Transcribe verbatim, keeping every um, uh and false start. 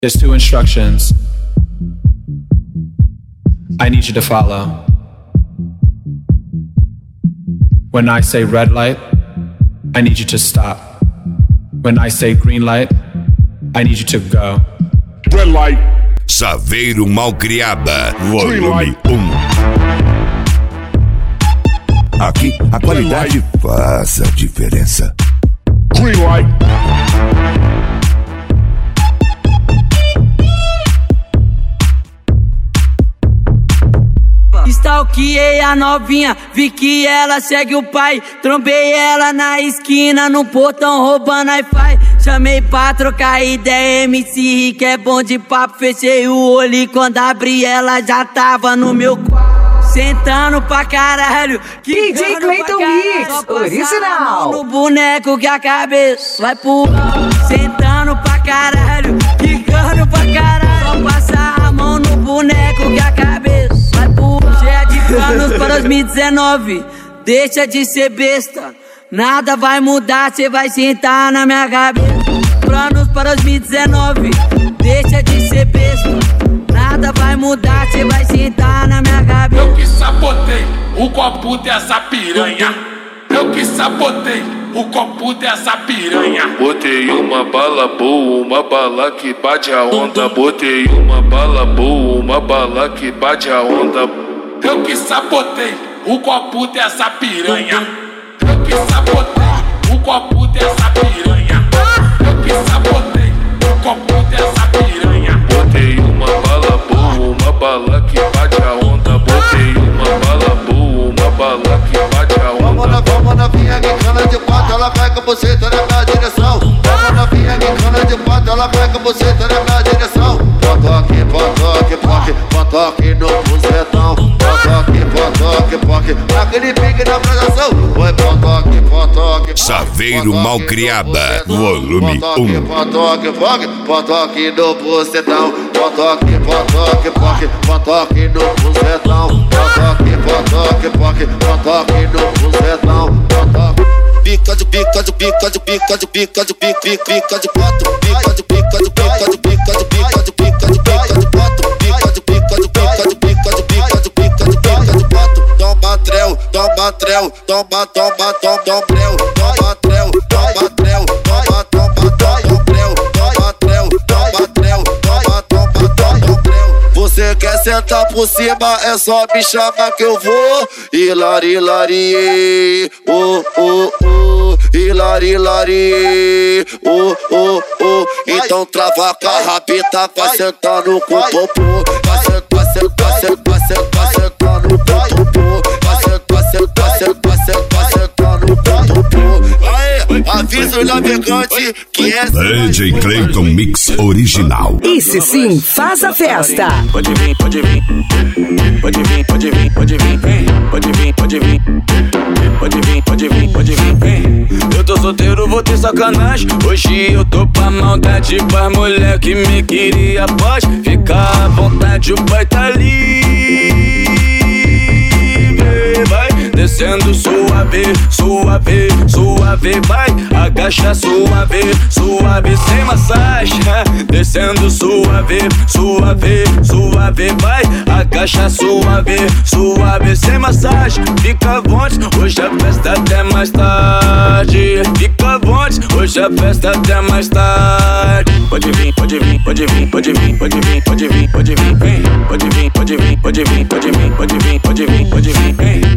There's two instructions I need you to follow. When I say red light, I need you to stop. When I say green light, I need you to go. Red light. Saveiro Malcriada, volume um. Aqui a qualidade faz a diferença. Green light. Stalkeei a novinha, vi que ela segue o pai. Trombei ela na esquina, no portão roubando Wi-Fi. Chamei pra trocar ideia, M C Rick é bom de papo. Fechei o olho e quando abri ela já tava no meu quarto. Sentando pra caralho, D J Clayton Mix, original. No boneco que a cabeça vai pro alto. Sentando pra caralho, quicando pra caralho. Só passar a mão no boneco que a cabeça vai pro alto. Cheia de planos para dois mil e dezenove, deixa de ser besta. Nada vai mudar, cê vai sentar na minha cabeça. Planos para dois mil e dezenove, deixa de ser besta. Nada vai mudar, cê vai sentar na minha cabeça. Eu que sabotei o copo dessa piranha. Eu que sabotei o copo dessa piranha. Botei uma bala boa, uma bala que bate a onda. Botei uma bala boa, uma bala que bate a onda. Eu que sabotei o copo dessa piranha. Eu que sabotei o copo dessa piranha. Eu que sabotei o copo dessa piranha. Botei uma bala boa, uma bala que bate a onda. Botei uma bala boa, uma bala que bate a onda. Vamos na, vamos na vinha que cana de quatro, ela pega você, tá na minha direção. Vamos na vinha que cana de quatro, ela pega você, tá na minha direção. Potoque, potoque, poque, potoque no buzetão. Potoque, potoque, poque, naquele pique na apresentação. Foi potoque, potoque, Saveiro Malcriada, volume um. Potoque, poque, potoque no buzetão. Potoque, potoque, poque, potoque no buzetão. Potoque, potoque, poque, potoque no buzetão. Pica de pica de pica de pica de pica de pica de pica de quatro. Pica de pica de pica de pica de pica de pica de pica de quatro. Pica de pica de pica de pica de pica de pica de pica de quatro. Toma trel, toma trel, toma, toma, toma, toma trel, toma trel, toma trel, toma, toma, toma trel, toma trel, toma trel, toma, toma, toma trel. Você quer sentar por cima, é só me chamar que eu vou. Hilari, hilari, oh, oh, oh. Hilari, hilari, oh, oh, oh. Então trava com a rabita, vai sentando com o popô. Vai sentar, sentar, sentar, sentar, sentar no popô. Vai sentar, sentar, sentar, sentar, sentar no popô. Aê, avisa o navegante que é D J Clayton Mix original. Esse sim faz a festa. Pode vir, pode vir, pode vir, pode vir, pode vir, vem. Pode vir, pode vir, pode vir, pode vir, pode vir, vem. Eu tô solteiro, vou ter sacanagem. Hoje eu tô pra maldade, pra mulher que me queria. Pode ficar à vontade, o pai tá livre. Vai descendo suave, suave, suave. Vai, agacha suave, suave, sem massagem. Descendo suave, suave, suave. Vai, agacha suave, suave, sem massagem. Fica à vontade, hoje a festa até mais tarde. Fica à vontade, hoje a festa até mais tarde. Pode vir, pode vir, pode vir, pode vir, pode vir, pode vir, pode vir, vem. Pode vir, pode vir, pode vir, pode vir, pode vir, pode vir, pode vir, vem.